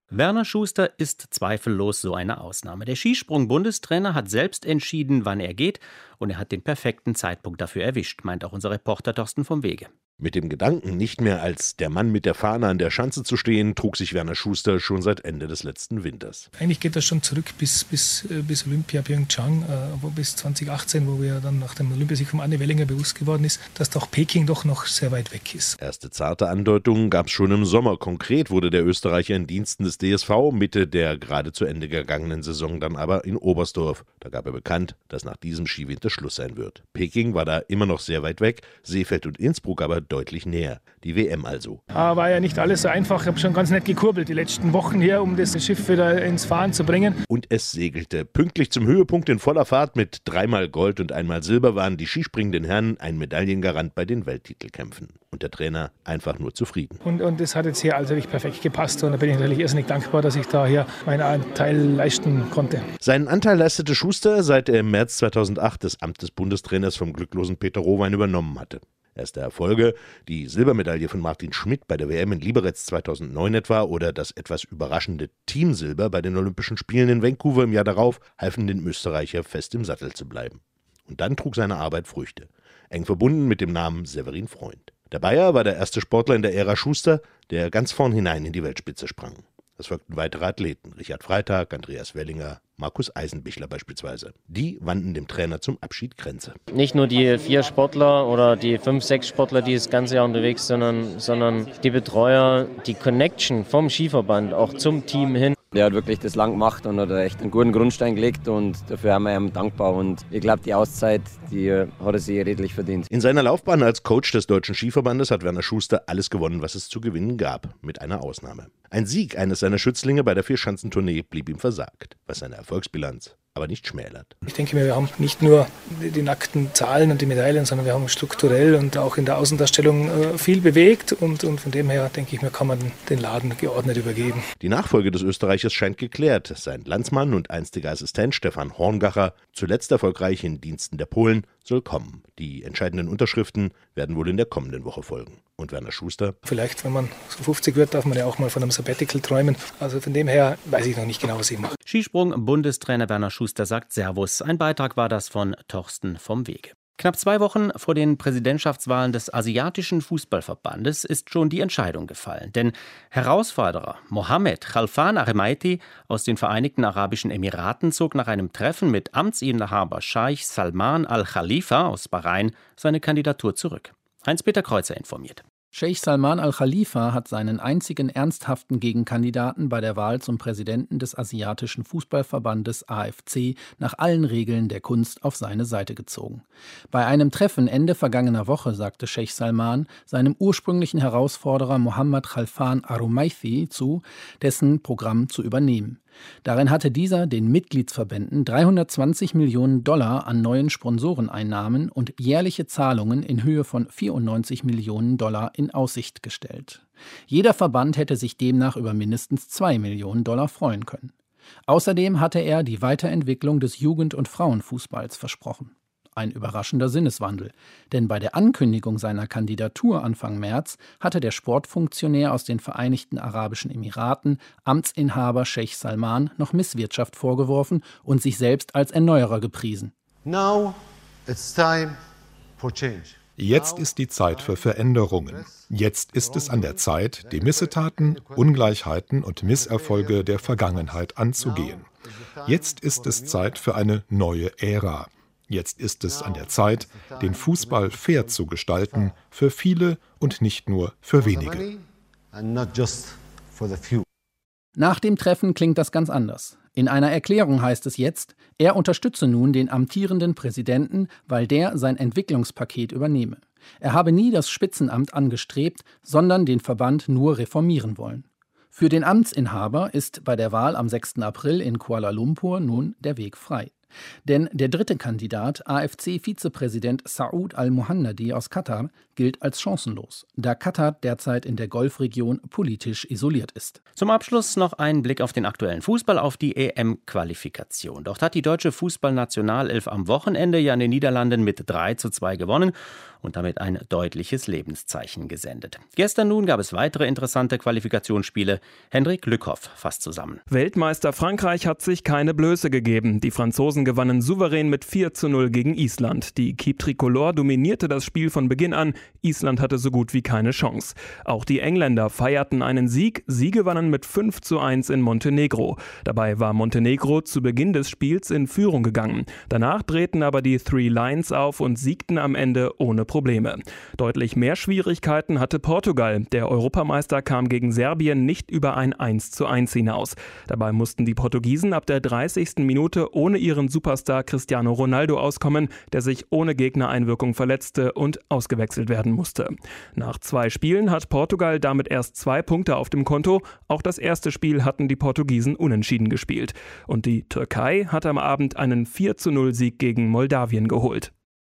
Werner Schuster ist zweifellos so eine Ausnahme. Der Skisprung-Bundestrainer hat selbst entschieden, wann er geht, und er hat den perfekten Zeitpunkt dafür erwischt, meint auch unser Reporter Thorsten vom Wege. Mit dem Gedanken, nicht mehr als der Mann mit der Fahne an der Schanze zu stehen, trug sich Werner Schuster schon seit Ende des letzten Winters. Eigentlich geht das schon zurück bis Olympia Pyeongchang, bis 2018, wo wir dann nach dem Olympiasieg von Anne Wellinger bewusst geworden ist, dass doch Peking doch noch sehr weit weg ist. Erste zarte Andeutungen gab es schon im Sommer. Konkret wurde der Österreicher in Diensten des DSV Mitte der gerade zu Ende gegangenen Saison dann aber in Oberstdorf. Da gab er bekannt, dass nach diesem Skiwinter Schluss sein wird. Peking war da immer noch sehr weit weg, Seefeld und Innsbruck aber deutlich näher. Die WM also. War ja nicht alles so einfach. Ich habe schon ganz nett gekurbelt die letzten Wochen hier, um das Schiff wieder ins Fahren zu bringen. Und es segelte. Pünktlich zum Höhepunkt in voller Fahrt mit 3-mal Gold und 1-mal Silber waren die skispringenden Herren ein Medaillengarant bei den Welttitelkämpfen. Und der Trainer einfach nur zufrieden. Und das hat jetzt hier also wirklich perfekt gepasst. Und da bin ich natürlich irrsinnig dankbar, dass ich da hier meinen Anteil leisten konnte. Seinen Anteil leistete Schuster, seit er im März 2008 das Amt des Bundestrainers vom glücklosen Peter Rowein übernommen hatte. Erste Erfolge, die Silbermedaille von Martin Schmidt bei der WM in Liberec 2009 etwa oder das etwas überraschende Teamsilber bei den Olympischen Spielen in Vancouver im Jahr darauf, halfen den Österreicher fest im Sattel zu bleiben. Und dann trug seine Arbeit Früchte, eng verbunden mit dem Namen Severin Freund. Der Bayer war der erste Sportler in der Ära Schuster, der ganz vorn hinein in die Weltspitze sprang. Es folgten weitere Athleten, Richard Freitag, Andreas Wellinger, Markus Eisenbichler beispielsweise. Die wandten dem Trainer zum Abschied Grenze. Nicht nur die 4 Sportler oder die 5, 6 Sportler, die das ganze Jahr unterwegs sind, sondern die Betreuer, die Connection vom Skiverband auch zum Team hin. Der hat wirklich das lang gemacht und hat echt einen guten Grundstein gelegt und dafür haben wir ihm dankbar. Und ich glaube, die Auszeit, die hat er sich redlich verdient. In seiner Laufbahn als Coach des Deutschen Skiverbandes hat Werner Schuster alles gewonnen, was es zu gewinnen gab, mit einer Ausnahme. Ein Sieg eines seiner Schützlinge bei der Vierschanzentournee blieb ihm versagt, was seine Erfolgsbilanz aber nicht schmälert. Ich denke mir, wir haben nicht nur die nackten Zahlen und die Medaillen, sondern wir haben strukturell und auch in der Außendarstellung viel bewegt und von dem her, denke ich mir, kann man den Laden geordnet übergeben. Die Nachfolge des Österreichers scheint geklärt. Sein Landsmann und einstiger Assistent Stefan Horngacher, zuletzt erfolgreich in Diensten der Polen, soll kommen. Die entscheidenden Unterschriften werden wohl in der kommenden Woche folgen. Und Werner Schuster? Vielleicht, wenn man so 50 wird, darf man ja auch mal von einem Sabbatical träumen. Also von dem her weiß ich noch nicht genau, was ich mache. Skisprung-Bundestrainer Werner Schuster sagt Servus. Ein Beitrag war das von Thorsten vom Wege. Knapp 2 Wochen vor den Präsidentschaftswahlen des Asiatischen Fußballverbandes ist schon die Entscheidung gefallen. Denn Herausforderer Mohammed Khalfan Ahmadi aus den Vereinigten Arabischen Emiraten zog nach einem Treffen mit Amtsinhaber Scheich Salman Al-Khalifa aus Bahrain seine Kandidatur zurück. Heinz-Peter Kreuzer informiert. Scheich Salman Al-Khalifa hat seinen einzigen ernsthaften Gegenkandidaten bei der Wahl zum Präsidenten des Asiatischen Fußballverbandes AFC nach allen Regeln der Kunst auf seine Seite gezogen. Bei einem Treffen Ende vergangener Woche sagte Scheich Salman seinem ursprünglichen Herausforderer Mohammed Khalfan Arumaifi zu, dessen Programm zu übernehmen. Darin hatte dieser den Mitgliedsverbänden 320 Millionen Dollar an neuen Sponsoreneinnahmen und jährliche Zahlungen in Höhe von 94 Millionen Dollar in Aussicht gestellt. Jeder Verband hätte sich demnach über mindestens 2 Millionen Dollar freuen können. Außerdem hatte er die Weiterentwicklung des Jugend- und Frauenfußballs versprochen. Ein überraschender Sinneswandel, denn bei der Ankündigung seiner Kandidatur Anfang März hatte der Sportfunktionär aus den Vereinigten Arabischen Emiraten Amtsinhaber Scheich Salman noch Misswirtschaft vorgeworfen und sich selbst als Erneuerer gepriesen. Now it's time for change. Jetzt ist die Zeit für Veränderungen. Jetzt ist es an der Zeit, die Missetaten, Ungleichheiten und Misserfolge der Vergangenheit anzugehen. Jetzt ist es Zeit für eine neue Ära. Jetzt ist es an der Zeit, den Fußball fair zu gestalten, für viele und nicht nur für wenige. Nach dem Treffen klingt das ganz anders. In einer Erklärung heißt es jetzt, er unterstütze nun den amtierenden Präsidenten, weil der sein Entwicklungspaket übernehme. Er habe nie das Spitzenamt angestrebt, sondern den Verband nur reformieren wollen. Für den Amtsinhaber ist bei der Wahl am 6. April in Kuala Lumpur nun der Weg frei. Denn der dritte Kandidat, AFC-Vizepräsident Saud al-Mohanadi aus Katar, gilt als chancenlos, da Katar derzeit in der Golfregion politisch isoliert ist. Zum Abschluss noch ein Blick auf den aktuellen Fußball, auf die EM-Qualifikation. Dort hat die deutsche Fußballnationalelf am Wochenende ja in den Niederlanden mit 3:2 gewonnen und damit ein deutliches Lebenszeichen gesendet. Gestern nun gab es weitere interessante Qualifikationsspiele. Hendrik Lückhoff fasst zusammen. Weltmeister Frankreich hat sich keine Blöße gegeben. Die Franzosen gewannen souverän mit 4:0 gegen Island. Die Équipe Tricolore dominierte das Spiel von Beginn an. Island hatte so gut wie keine Chance. Auch die Engländer feierten einen Sieg. Sie gewannen mit 5:1 in Montenegro. Dabei war Montenegro zu Beginn des Spiels in Führung gegangen. Danach drehten aber die Three Lions auf und siegten am Ende ohne Probleme. Deutlich mehr Schwierigkeiten hatte Portugal. Der Europameister kam gegen Serbien nicht über ein 1:1 hinaus. Dabei mussten die Portugiesen ab der 30. Minute ohne ihren Superstar Cristiano Ronaldo auskommen, der sich ohne Gegnereinwirkung verletzte und ausgewechselt werden musste. Nach 2 Spielen hat Portugal damit erst 2 Punkte auf dem Konto. Auch das erste Spiel hatten die Portugiesen unentschieden gespielt. Und die Türkei hat am Abend einen 4:0 Sieg gegen Moldawien geholt.